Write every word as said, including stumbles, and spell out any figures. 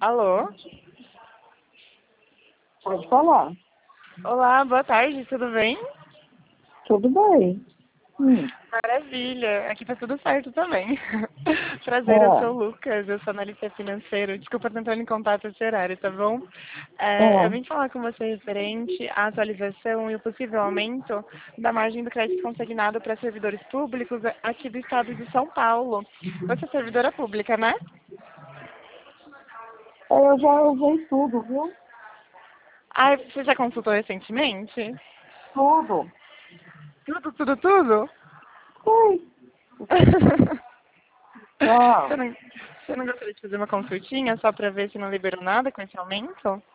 Alô? Pode falar. Olá, boa tarde, tudo bem? Tudo bem. Hum. Maravilha, aqui tá tudo certo também. Prazer, eu sou É. o Lucas, eu sou analista financeiro. Desculpa tentar em contato esse horário, tá bom? É, eu É. vim falar com você referente à atualização e o possível aumento da margem do crédito consignado para servidores públicos aqui do estado de São Paulo. Você é servidora pública, né? É, eu já usei tudo, viu? Ah, você já consultou recentemente? Tudo. Tudo, tudo, tudo? Sei. Você Ah, não, você não gostaria de fazer uma consultinha só para ver se não liberou nada com esse aumento?